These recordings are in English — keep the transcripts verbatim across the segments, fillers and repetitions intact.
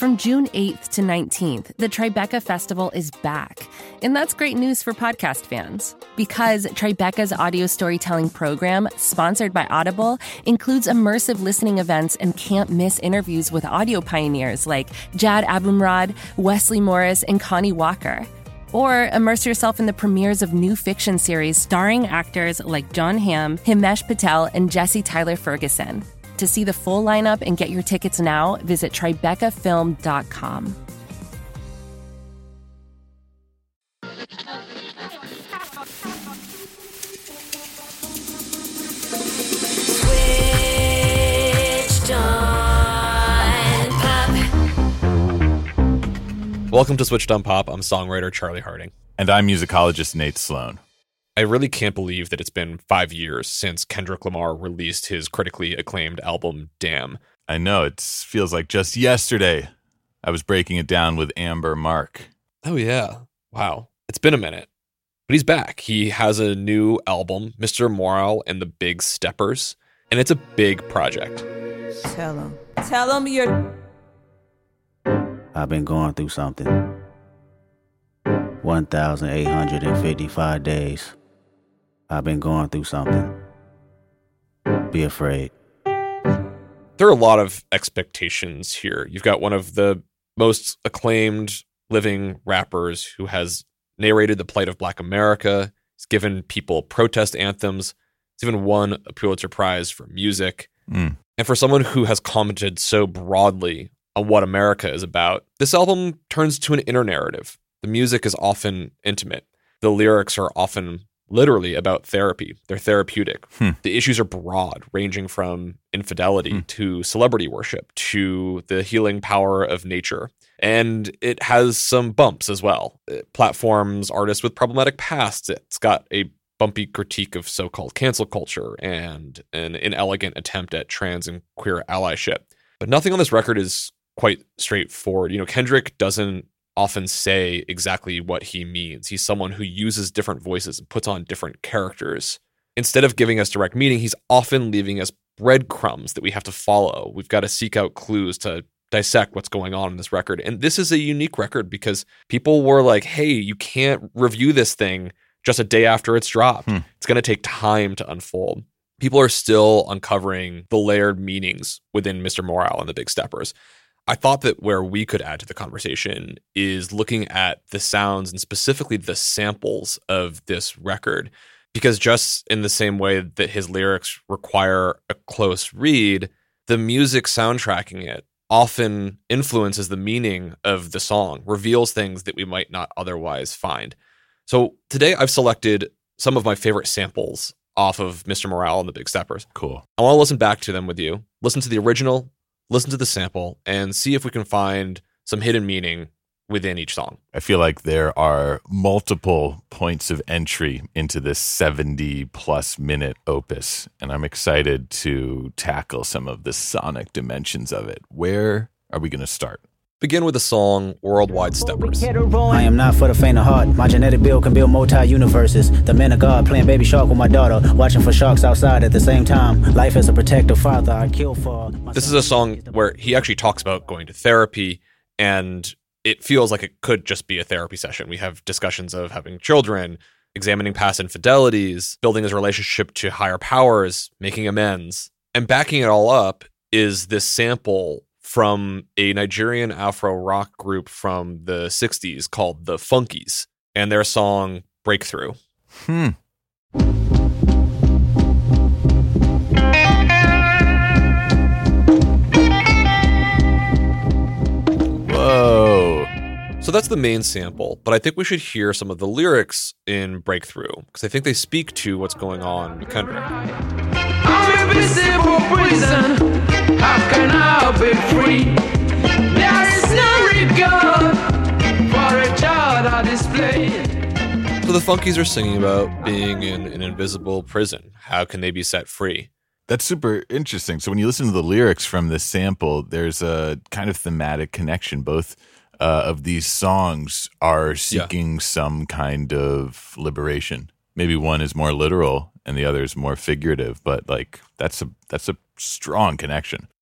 From June eighth to nineteenth, the Tribeca Festival is back. And that's great news for podcast fans, because Tribeca's audio storytelling program, sponsored by Audible, includes immersive listening events and can't-miss interviews with audio pioneers like Jad Abumrad, Wesley Morris, and Connie Walker. Or immerse yourself in the premieres of new fiction series starring actors like John Hamm, Himesh Patel, and Jesse Tyler Ferguson. To see the full lineup and get your tickets now, visit Tribeca Film dot com. Welcome to Switched on Pop. I'm songwriter Charlie Harding. And I'm musicologist Nate Sloan. I really can't believe that it's been five years since Kendrick Lamar released his critically acclaimed album, Damn. I know, it feels like just yesterday I was breaking it down with Amber Mark. Oh, yeah. Wow. It's been a minute. But he's back. He has a new album, Mister Morale and the Big Steppers, and it's a big project. Tell him. Tell him you're... I've been going through something. one thousand eight hundred fifty-five days. I've been going through something. Be afraid. There are a lot of expectations here. You've got one of the most acclaimed living rappers who has narrated the plight of Black America. He's given people protest anthems. He's even won a Pulitzer Prize for music. Mm. And for someone who has commented so broadly on what America is about, this album turns to an inner narrative. The music is often intimate. The lyrics are often literally about therapy. They're therapeutic. Hmm. The issues are broad, ranging from infidelity hmm. to celebrity worship to the healing power of nature. And it has some bumps as well. It platforms artists with problematic pasts. It's got a bumpy critique of so-called cancel culture and an inelegant attempt at trans and queer allyship. But nothing on this record is quite straightforward. You know, Kendrick doesn't often say exactly what he means. He's someone who uses different voices and puts on different characters. Instead of giving us direct meaning, he's often leaving us breadcrumbs that we have to follow. We've got to seek out clues to dissect what's going on in this record. And this is a unique record because people were like, hey, you can't review this thing just a day after it's dropped. Hmm. It's going to take time to unfold. People are still uncovering the layered meanings within Mister Morale and the Big Steppers. I thought that where we could add to the conversation is looking at the sounds and specifically the samples of this record, because just in the same way that his lyrics require a close read, the music soundtracking it often influences the meaning of the song, reveals things that we might not otherwise find. So today I've selected some of my favorite samples off of Mister Morale and the Big Steppers. Cool. I want to listen back to them with you, listen to the original, listen to the sample, and see if we can find some hidden meaning within each song. I feel like there are multiple points of entry into this seventy plus minute opus, and I'm excited to tackle some of the sonic dimensions of it. Where are we going to start? Begin with the song Worldwide Steppers. I am not for the faint of heart. My genetic build can build multi-universes. The man of God playing baby shark with my daughter, watching for sharks outside at the same time. Life as a protective father, I kill for... This is a song where he actually talks about going to therapy, and it feels like it could just be a therapy session. We have discussions of having children, examining past infidelities, building his relationship to higher powers, making amends. And backing it all up is this sample from a Nigerian Afro rock group from the sixties called the Funkies, and their song Breakthrough. Hmm. Whoa. So that's the main sample, but I think we should hear some of the lyrics in Breakthrough, because I think they speak to what's going on with Kendrick. I'm invisible prison. How can I be free? There is no regard for a child I display. So the Funkies are singing about being in an invisible prison. How can they be set free? That's super interesting. So when you listen to the lyrics from this sample, there's a kind of thematic connection. Both uh, of these songs are seeking yeah. some kind of liberation. Maybe one is more literal and the other is more figurative, but like that's a that's a strong connection.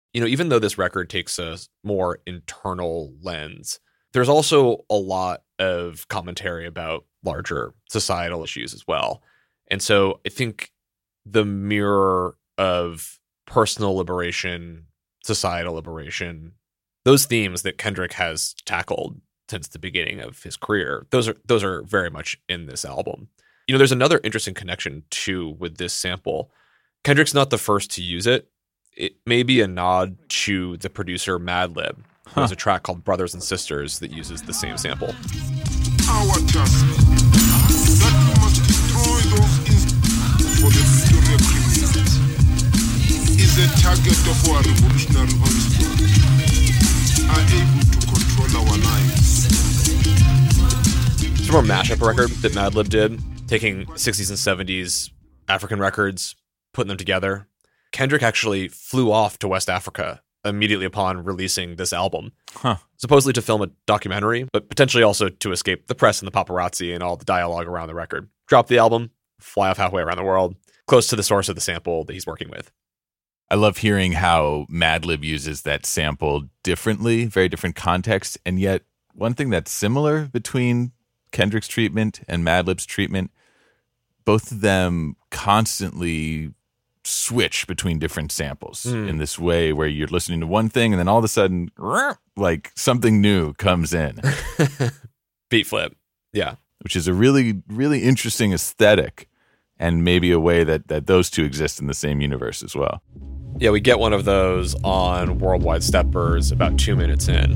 you know, even though this record takes a more internal lens, there's also a lot of commentary about larger societal issues as well. And so I think the mirror of personal liberation, societal liberation, those themes that Kendrick has tackled since the beginning of his career, those are those are very much in this album. You know, there's another interesting connection too with this sample. Kendrick's not the first to use it. It may be a nod to the producer Madlib. Huh. There's a track called Brothers and Sisters that uses the same sample. Our task that we must destroy those instincts for the victory of humanity is a target of our revolutionary onslaught, are able to control our lives. It's from a mashup record that Madlib did, taking sixties and seventies African records, putting them together. Kendrick actually flew off to West Africa immediately upon releasing this album, huh. supposedly to film a documentary, but potentially also to escape the press and the paparazzi and all the dialogue around the record. Drop the album, fly off halfway around the world, close to the source of the sample that he's working with. I love hearing how Madlib uses that sample differently, very different context, and yet one thing that's similar between Kendrick's treatment and Madlib's treatment, both of them constantly switch between different samples mm. in this way where you're listening to one thing and then all of a sudden, like something new comes in. Beat flip. Yeah. Which is a really, really interesting aesthetic and maybe a way that, that those two exist in the same universe as well. Yeah, we get one of those on Worldwide Steppers about two minutes in.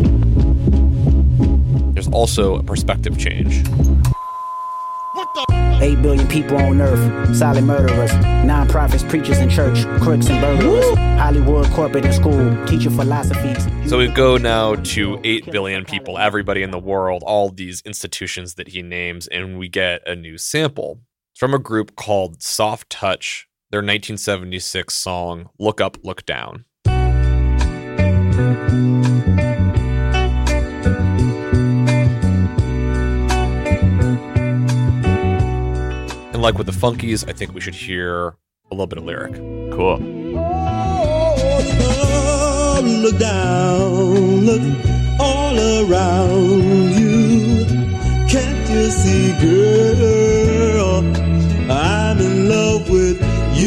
There's also a perspective change. What the? Eight billion people on earth, silent murderers, non-profits, preachers in church, crooks and burglars, Hollywood, corporate and school, teacher philosophies. So we go now to eight billion people, everybody in the world, all these institutions that he names, and we get a new sample. It's from a group called Soft Touch, their nineteen seventy-six song, Look Up, Look Down. And like with the Funkies, I think we should hear a little bit of lyric. Cool. Oh, look down, look all around you. Can't you see, girl, I'm in love with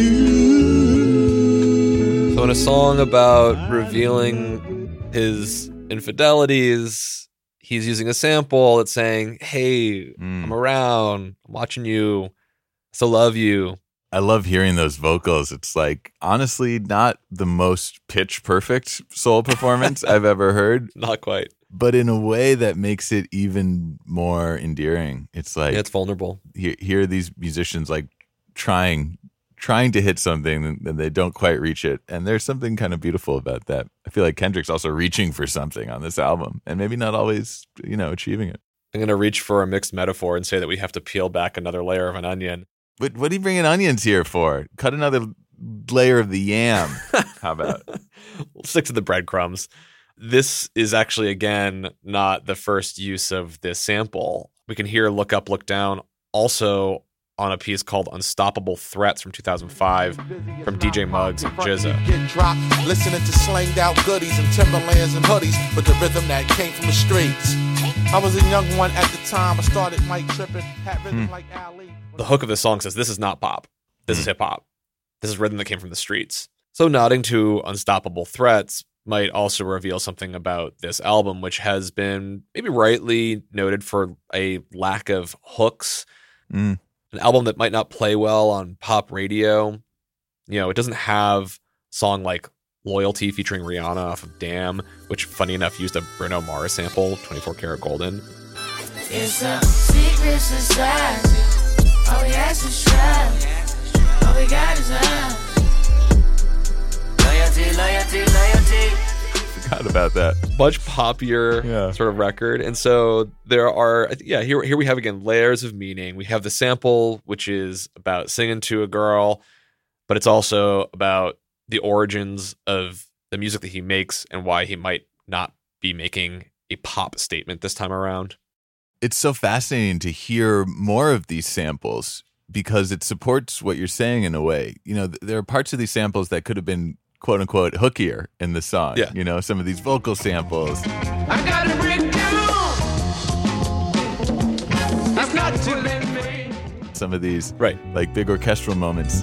you. So in a song about revealing his infidelities, he's using a sample that's saying, hey, mm. I'm around, I'm watching you. So love you. I love hearing those vocals. It's like, honestly, not the most pitch perfect soul performance I've ever heard. Not quite. But in a way that makes it even more endearing. It's like, yeah, it's vulnerable. Here, here are these musicians like trying, trying to hit something and they don't quite reach it. And there's something kind of beautiful about that. I feel like Kendrick's also reaching for something on this album and maybe not always, you know, achieving it. I'm going to reach for a mixed metaphor and say that we have to peel back another layer of an onion. But what are you bringing onions here for? Cut another layer of the yam. How about? We'll stick to the breadcrumbs. This is actually, again, not the first use of this sample. We can hear Look Up, Look Down also on a piece called Unstoppable Threats from two thousand five from D J Muggs and G Z A. Get dropped, listening to slanged out goodies and Timberlands and hoodies with the rhythm that came from the streets. I was a young one at the time. I started mic tripping, had rhythm mm. like Ali. The hook of the song says, this is not pop. This mm. is hip hop. This is rhythm that came from the streets. So nodding to Unstoppable Threats might also reveal something about this album, which has been maybe rightly noted for a lack of hooks. Mm. An album that might not play well on pop radio. You know, it doesn't have a song like Loyalty featuring Rihanna off of Damn, which, funny enough, used a Bruno Mars sample, twenty-four karat Golden. It's a secret society. All we ask is try. All we got is love. Loyalty, loyalty, loyalty. Forgot about that. Much poppier yeah. sort of record. And so there are, yeah, here, here we have, again, layers of meaning. We have the sample, which is about singing to a girl, but it's also about the origins of the music that he makes and why he might not be making a pop statement this time around. It's so fascinating to hear more of these samples because it supports what you're saying in a way. You know, there are parts of these samples that could have been quote unquote hookier in the song. Yeah. You know, some of these vocal samples. I gotta break down. It's not too late, babe. Some of these right. like big orchestral moments.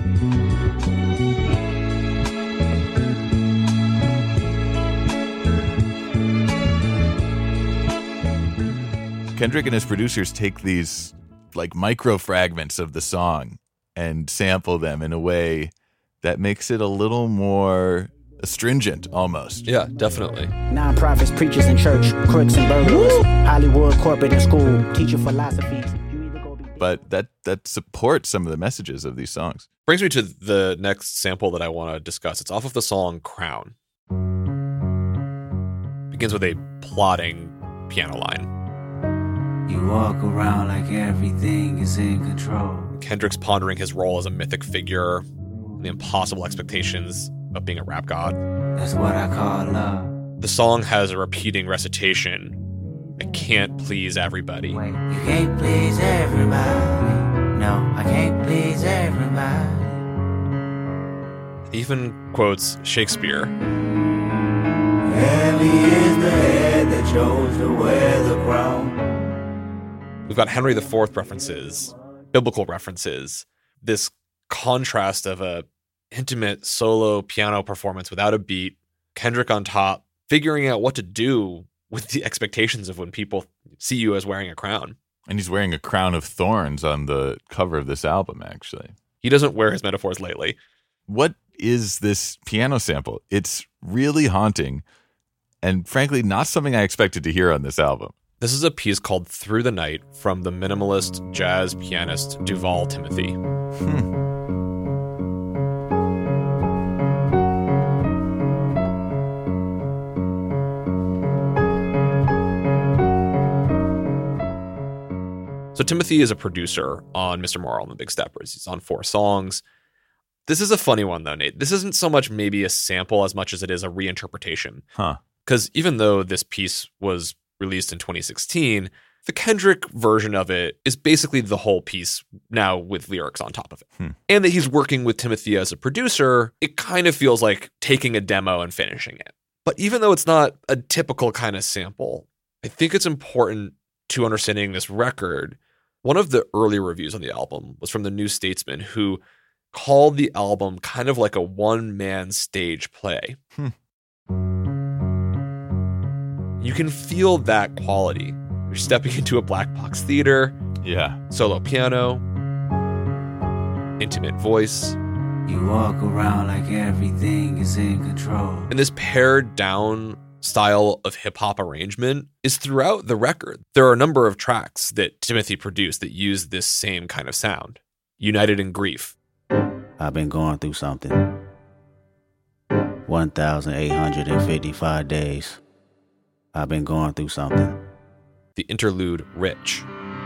Kendrick and his producers take these like micro fragments of the song and sample them in a way that makes it a little more astringent almost. Yeah, definitely. Non-profits, preachers in church, crooks and burglars, Hollywood, corporate and school, teaching philosophies. But that that supports some of the messages of these songs. Brings me to the next sample that I want to discuss. It's off of the song Crown. Begins with a plodding piano line. You walk around like everything is in control. Kendrick's pondering his role as a mythic figure, the impossible expectations of being a rap god. That's what I call love. The song has a repeating recitation. I can't please everybody. Wait, you can't please everybody. No, I can't please everybody. He even quotes Shakespeare. Heavy is the head that chose to wear the crown. We've got Henry the Fourth references, biblical references, this contrast of a intimate solo piano performance without a beat, Kendrick on top, figuring out what to do with the expectations of when people see you as wearing a crown. And he's wearing a crown of thorns on the cover of this album, actually. He doesn't wear his metaphors lightly. What is this piano sample? It's really haunting and frankly not something I expected to hear on this album. This is a piece called Through the Night from the minimalist jazz pianist Duval Timothy. Hmm. So Timothy is a producer on Mister Moral and the Big Steppers. He's on four songs. This is a funny one, though, Nate. This isn't so much maybe a sample as much as it is a reinterpretation. Huh. Because even though this piece was released in twenty sixteen, the Kendrick version of it is basically the whole piece now with lyrics on top of it. Hmm. And that he's working with Timothy as a producer, it kind of feels like taking a demo and finishing it. But even though it's not a typical kind of sample, I think it's important to understanding this record. One of the early reviews on the album was from the New Statesman, who called the album kind of like a one-man stage play. Hmm. You can feel that quality. You're stepping into a black box theater. Yeah. Solo piano. Intimate voice. You walk around like everything is in control. And this pared down style of hip-hop arrangement is throughout the record. There are a number of tracks that Timothy produced that use this same kind of sound. United in Grief. I've been going through something. one thousand eight hundred fifty-five days. I've been going through something. The interlude, Rich.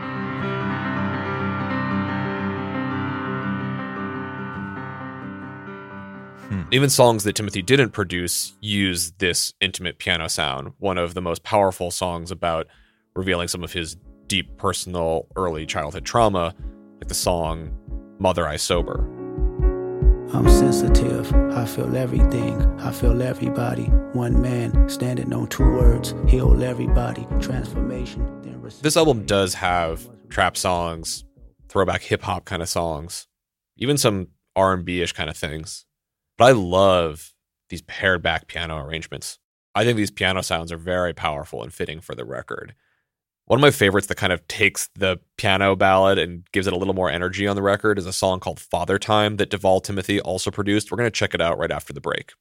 Hmm. Even songs that Timothy didn't produce use this intimate piano sound. One of the most powerful songs about revealing some of his deep personal early childhood trauma, like the song Mother I Sober. I'm sensitive, I feel everything, I feel everybody. One man standing on two words, heal everybody, transformation. Then this album does have trap songs, throwback hip-hop kind of songs, even some R and B-ish kind of things. But I love these pared back piano arrangements. I think these piano sounds are very powerful and fitting for the record. One of my favorites that kind of takes the piano ballad and gives it a little more energy on the record is a song called Father Time that Duval Timothy also produced. We're going to check it out right after the break.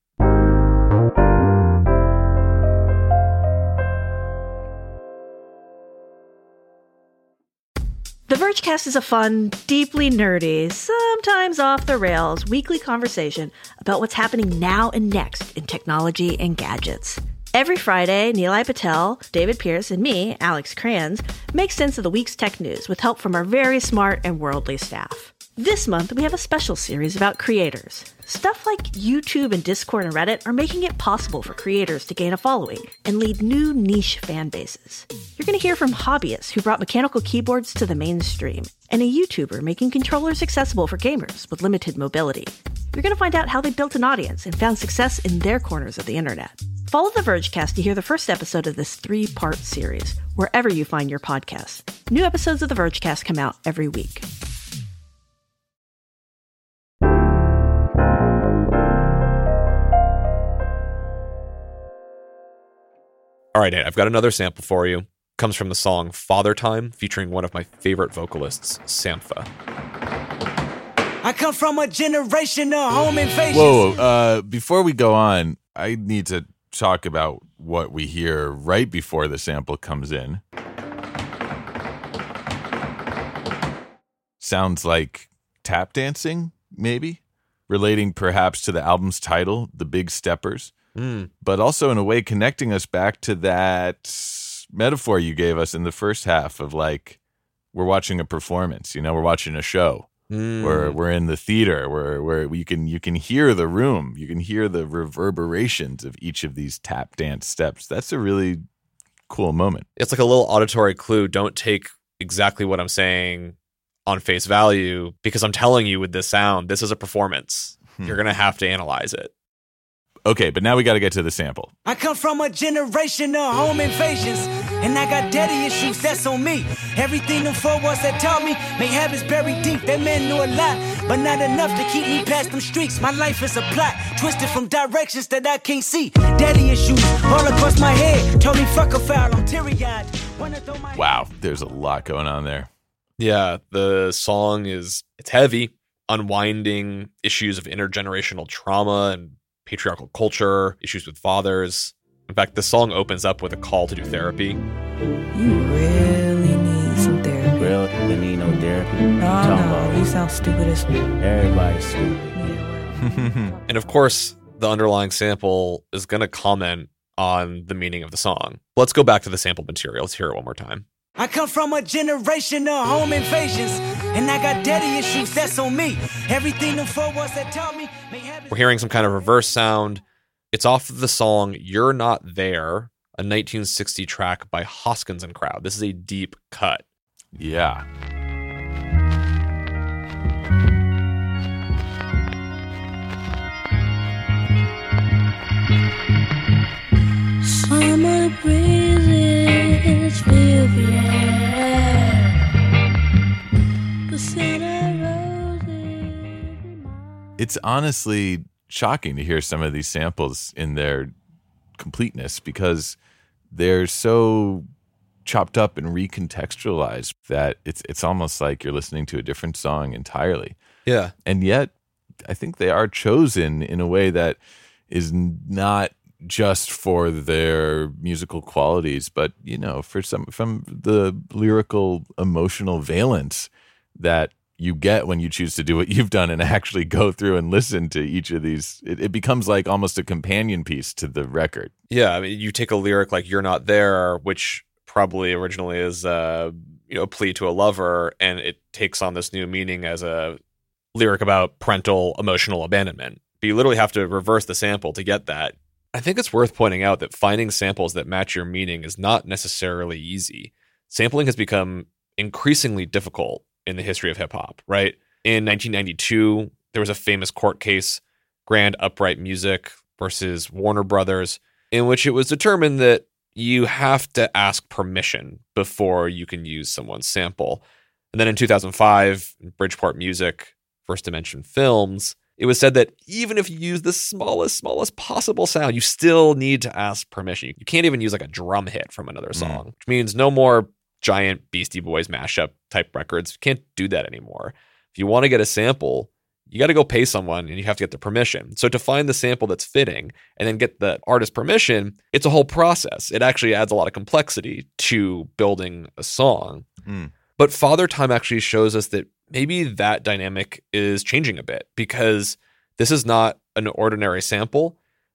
The Vergecast is a fun, deeply nerdy, sometimes off the rails weekly conversation about what's happening now and next in technology and gadgets. Every Friday, Nilay Patel, David Pierce, and me, Alex Kranz, make sense of the week's tech news with help from our very smart and worldly staff. This month, we have a special series about creators. Stuff like YouTube and Discord and Reddit are making it possible for creators to gain a following and lead new niche fan bases. You're going to hear from hobbyists who brought mechanical keyboards to the mainstream, and a YouTuber making controllers accessible for gamers with limited mobility. You're going to find out how they built an audience and found success in their corners of the internet. Follow the Vergecast to hear the first episode of this three-part series, wherever you find your podcasts. New episodes of the Vergecast come out every week. All right, Nate, I've got another sample for you. Comes from the song Father Time, featuring one of my favorite vocalists, Sampha. I come from a generation of home invasions. Whoa, uh, before we go on, I need to talk about what we hear right before the sample comes in. Sounds like tap dancing, maybe? Relating perhaps to the album's title, The Big Steppers. Mm. But also in a way connecting us back to that metaphor you gave us in the first half of like, we're watching a performance, you know, we're watching a show. Mm. We're we're in the theater where where you can you can hear the room, you can hear the reverberations of each of these tap dance steps. That's a really cool moment. It's like a little auditory clue. Don't take exactly what I'm saying on face value, because I'm telling you with this sound, this is a performance. Hmm. You're gonna have to analyze it. Okay, but now we got to get to the sample. I come from a generation of home invasions, and I got daddy issues, that's on me. Everything them four walls that taught me, may have is buried deep. That man knew a lot, but not enough to keep me past them streets. My life is a plot, twisted from directions that I can't see. Daddy issues all across my head, told me fuck a foul, I'm teary-eyed. Wow, there's a lot going on there. Yeah, the song is, it's heavy, unwinding issues of intergenerational trauma and patriarchal culture, issues with fathers. In fact, the song opens up with a call to do therapy. You really need some therapy. Really? You need no therapy? No, no, you sound stupid as fuck. Everybody's stupid. And of course, the underlying sample is going to comment on the meaning of the song. Let's go back to the sample material. Let's hear it one more time. I come from a generation of home invasions, and I got daddy issues, that's on me. Everything them four walls that taught me. We're hearing some kind of reverse sound. It's off of the song You're Not There, a nineteen sixty track by Hoskins and Crowd. This is a deep cut. Yeah. Summer breezes fill the air. The scent of roses. It's honestly shocking to hear some of these samples in their completeness because they're so chopped up and recontextualized that it's it's almost like you're listening to a different song entirely. Yeah. And yet, I think they are chosen in a way that is not just for their musical qualities, but, you know, for some from the lyrical, emotional valence that you get when you choose to do what you've done and actually go through and listen to each of these. It, it becomes like almost a companion piece to the record. Yeah, I mean, you take a lyric like "You're Not There," which probably originally is uh, you know, a plea to a lover, and it takes on this new meaning as a lyric about parental emotional abandonment. But you literally have to reverse the sample to get that. I think it's worth pointing out that finding samples that match your meaning is not necessarily easy. Sampling has become increasingly difficult in the history of hip-hop, right? In nineteen ninety-two, there was a famous court case, Grand Upright Music versus Warner Brothers, in which it was determined that you have to ask permission before you can use someone's sample. And then in two thousand five, Bridgeport Music, First Dimension Films, it was said that even if you use the smallest, smallest possible sound, you still need to ask permission. You can't even use like a drum hit from another song, mm. which means no more giant Beastie Boys mashup type records. You can't do that anymore. If you want to get a sample, you got to go pay someone and you have to get the permission. So to find the sample that's fitting and then get the artist permission, it's a whole process. It actually adds a lot of complexity to building a song. Mm. But Father Time actually shows us that maybe that dynamic is changing a bit, because this is not an ordinary sample.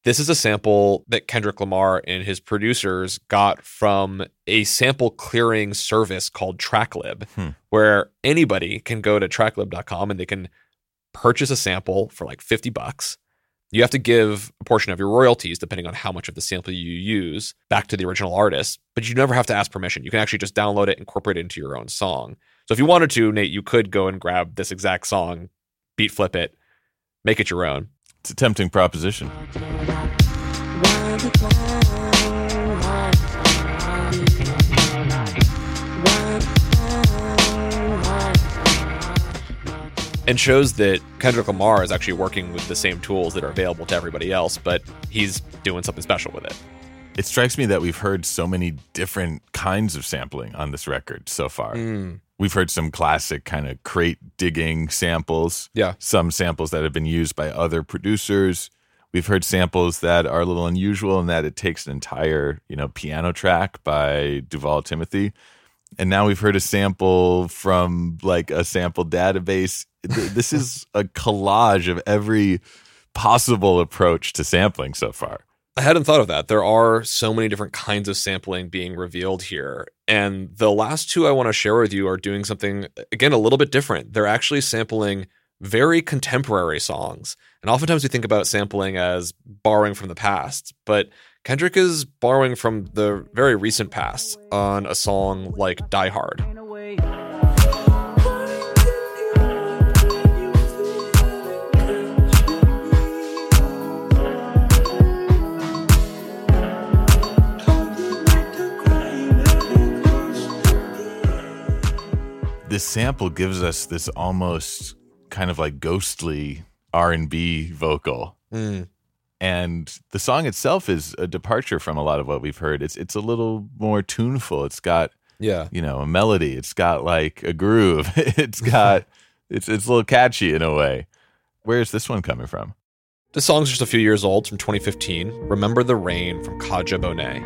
This is a sample that Kendrick Lamar and his producers got from a sample clearing service called TrackLib, Hmm. where anybody can go to tracklib dot com and they can purchase a sample for like fifty bucks. You have to give a portion of your royalties, depending on how much of the sample you use, back to the original artist, but you never have to ask permission. You can actually just download it, incorporate it into your own song. So if you wanted to, Nate, you could go and grab this exact song, beat flip it, make it your own. It's a tempting proposition. And shows that Kendrick Lamar is actually working with the same tools that are available to everybody else, but he's doing something special with it. It strikes me that we've heard so many different kinds of sampling on this record so far. Mm. We've heard some classic kind of crate digging samples. Yeah. Some samples that have been used by other producers. We've heard samples that are a little unusual in that it takes an entire, you know, piano track by Duval Timothy. And now we've heard a sample from like a sample database. This is a collage of every possible approach to sampling so far. I hadn't thought of that. There are so many different kinds of sampling being revealed here. And the last two I want to share with you are doing something, again, a little bit different. They're actually sampling very contemporary songs. And oftentimes we think about sampling as borrowing from the past, but Kendrick is borrowing from the very recent past on a song like Die Hard. This sample gives us this almost kind of like ghostly R and B vocal. Mm. And the song itself is a departure from a lot of what we've heard. It's it's a little more tuneful. It's got, yeah, you know, a melody. It's got like a groove. It's got it's it's a little catchy in a way. Where's this one coming from? This song's just a few years old, from twenty fifteen. Remember the Rain from Kaja Bonet.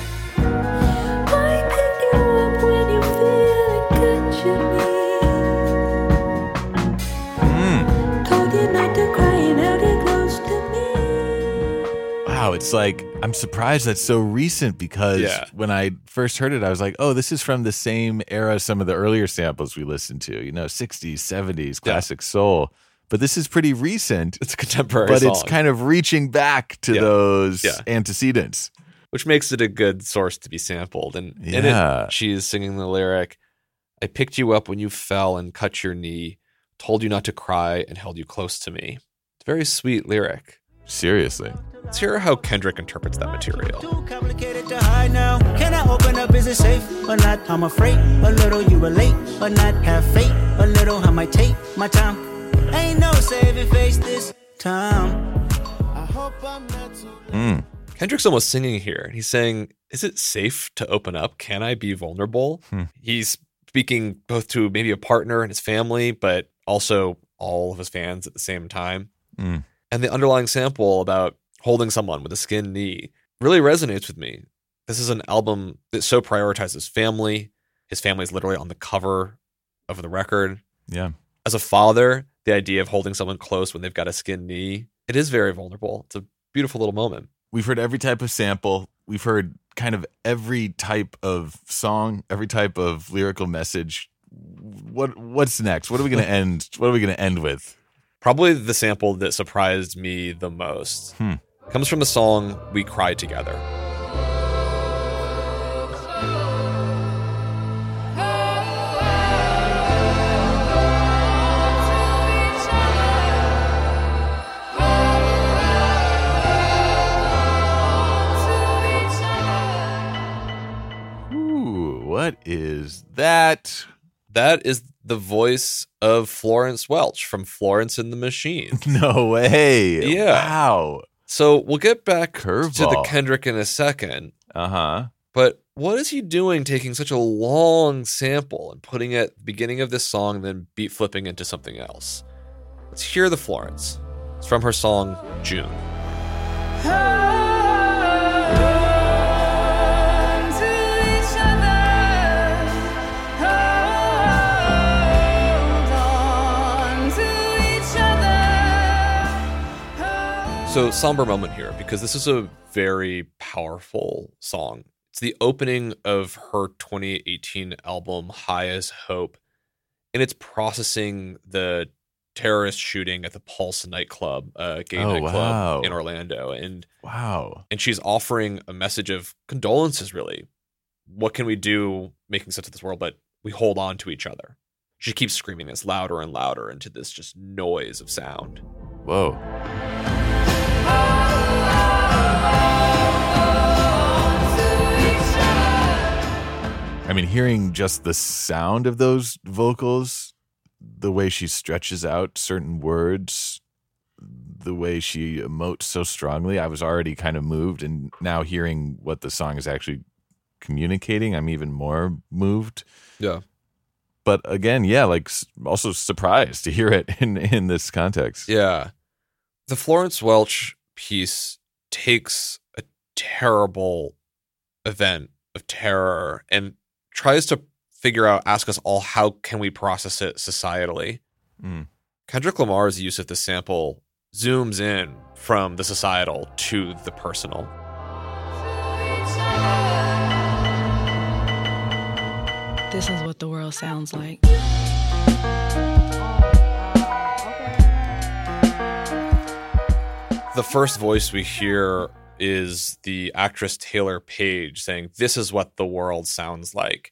Wow, it's like, I'm surprised that's so recent because Yeah. when I first heard it, I was like, oh, this is from the same era as some of the earlier samples we listened to, you know, sixties, seventies, classic soul. But this is pretty recent. It's a contemporary But song. it's kind of reaching back to Yeah. those Yeah. antecedents. Which makes it a good source to be sampled. And in Yeah. it, she's singing the lyric, I picked you up when you fell and cut your knee, told you not to cry and held you close to me. It's a very sweet lyric. Seriously. Let's hear how Kendrick interprets that material. Too complicated to hide now. Can I open up? Is it safe or not? I'm afraid a little you relate, but not have faith. A little I might take my time. Ain't no saving face this time. I hope I'm not too. Mm. Kendrick's almost singing here. And he's saying, is it safe to open up? Can I be vulnerable? Hmm. He's speaking both to maybe a partner and his family, but also all of his fans at the same time. Mm. And the underlying sample about holding someone with a skinned knee really resonates with me. This is an album that so prioritizes family. His family is literally on the cover of the record. Yeah. As a father, the idea of holding someone close when they've got a skinned knee, it is very vulnerable. It's a beautiful little moment. We've heard every type of sample. We've heard kind of every type of song, every type of lyrical message. What what's next? What are we going to end? What are we going to end with? Probably the sample that surprised me the most Hmm. comes from the song We Cry Together. Ooh, what is that? That is the voice of Florence Welch from Florence and the Machine. No way. Yeah. Wow. So we'll get back Curveball. to the Kendrick in a second. Uh-huh. But what is he doing taking such a long sample and putting it at the beginning of this song and then beat flipping into something else? Let's hear the Florence. It's from her song June. So, somber moment here, because this is a very powerful song. It's the opening of her twenty eighteen album, High as Hope, and it's processing the terrorist shooting at the Pulse nightclub, uh, gay oh, nightclub wow. in Orlando. And wow. And she's offering a message of condolences, really. What can we do making sense of this world? But we hold on to each other. She keeps screaming this louder and louder into this just noise of sound. Whoa. I mean, hearing just the sound of those vocals, the way she stretches out certain words, the way she emotes so strongly, I was already kind of moved. And now hearing what the song is actually communicating, I'm even more moved. Yeah. But again, yeah, like also surprised to hear it in, in this context. Yeah. The Florence Welch piece takes a terrible event of terror and tries to figure out, ask us all, how can we process it societally? Mm. Kendrick Lamar's use of the sample zooms in from the societal to the personal. This is what the world sounds like. The first voice we hear is the actress Taylor Page saying, "This is what the world sounds like."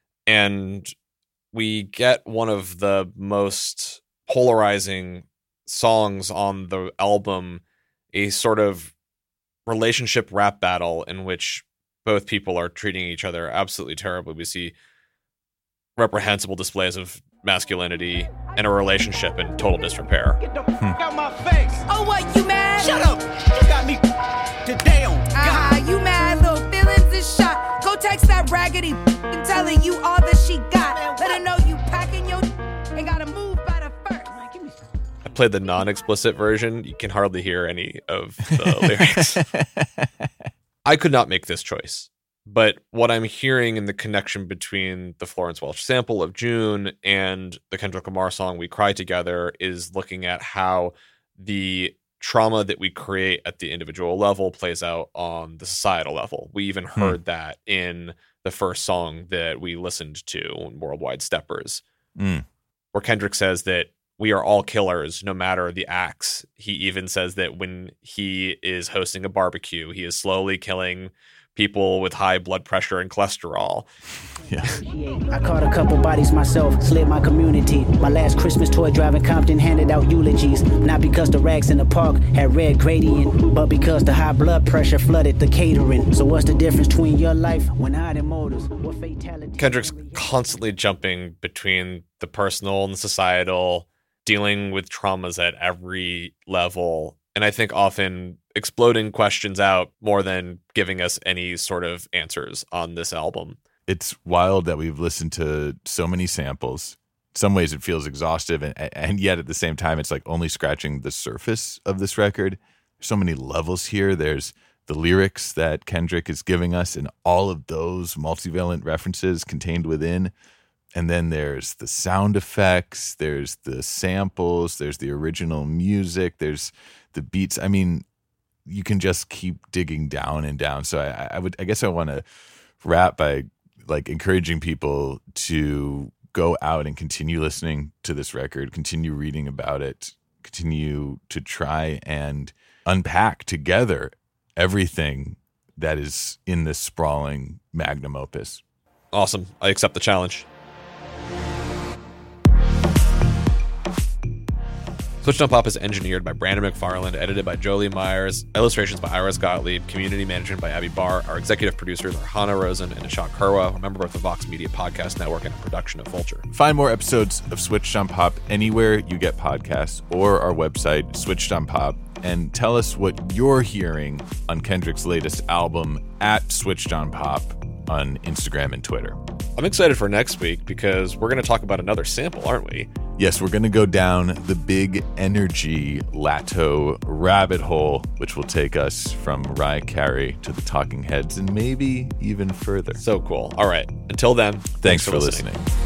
And we get one of the most polarizing songs on the album, a sort of relationship rap battle in which both people are treating each other absolutely terribly. We see reprehensible displays of masculinity and a relationship in total disrepair. Get the fuck out my face. Oh, what, you mad? Shut up. You got me today on God. Uh-huh, you mad, little feelings is shot. Go text that raggedy and telling you all that she got. Let her know you packing your and gotta move by the first. I played the non-explicit version. You can hardly hear any of the lyrics. I could not make this choice. But what I'm hearing in the connection between the Florence Welch sample of June and the Kendrick Lamar song We Cry Together is looking at how the trauma that we create at the individual level plays out on the societal level. We even heard mm. that in the first song that we listened to, Worldwide Steppers, mm. where Kendrick says that we are all killers, no matter the acts. He even says that when he is hosting a barbecue, he is slowly killing people with high blood pressure and cholesterol. Yeah. I caught a couple bodies myself, slid my community. My last Christmas toy drive in Compton handed out eulogies. Not because the rags in the park had red gradient, but because the high blood pressure flooded the catering. So what's the difference between your life when hiding motives? What fatality? Kendrick's constantly jumping between the personal and the societal, dealing with traumas at every level. And I think often exploding questions out more than giving us any sort of answers on this album. It's wild that we've listened to so many samples. In some ways it feels exhaustive, and, and yet at the same time it's like only scratching the surface of this record. There's so many levels here. There's the lyrics that Kendrick is giving us and all of those multivalent references contained within. And then there's the sound effects, there's the samples, there's the original music, there's the beats. I mean, you can just keep digging down and down. So I, I would, I guess I want to wrap by like encouraging people to go out and continue listening to this record, continue reading about it, continue to try and unpack together everything that is in this sprawling magnum opus. Awesome. I accept the challenge. Switched on Pop is engineered by Brandon McFarland, edited by Jolie Myers, illustrations by Iris Gottlieb, community management by Abby Barr. Our executive producers are Hannah Rosen and Ashok Kurwa, a member of the Vox Media Podcast Network and a production of Vulture. Find more episodes of Switched on Pop anywhere you get podcasts or our website, Switched on Pop, and tell us what you're hearing on Kendrick's latest album at Switched on Pop on Instagram and Twitter. I'm excited for next week because we're going to talk about another sample, aren't we? Yes, we're going to go down the big energy Lato rabbit hole, which will take us from Mariah Carey to the Talking Heads and maybe even further. So cool. All right. Until then, thanks, thanks for, for listening. listening.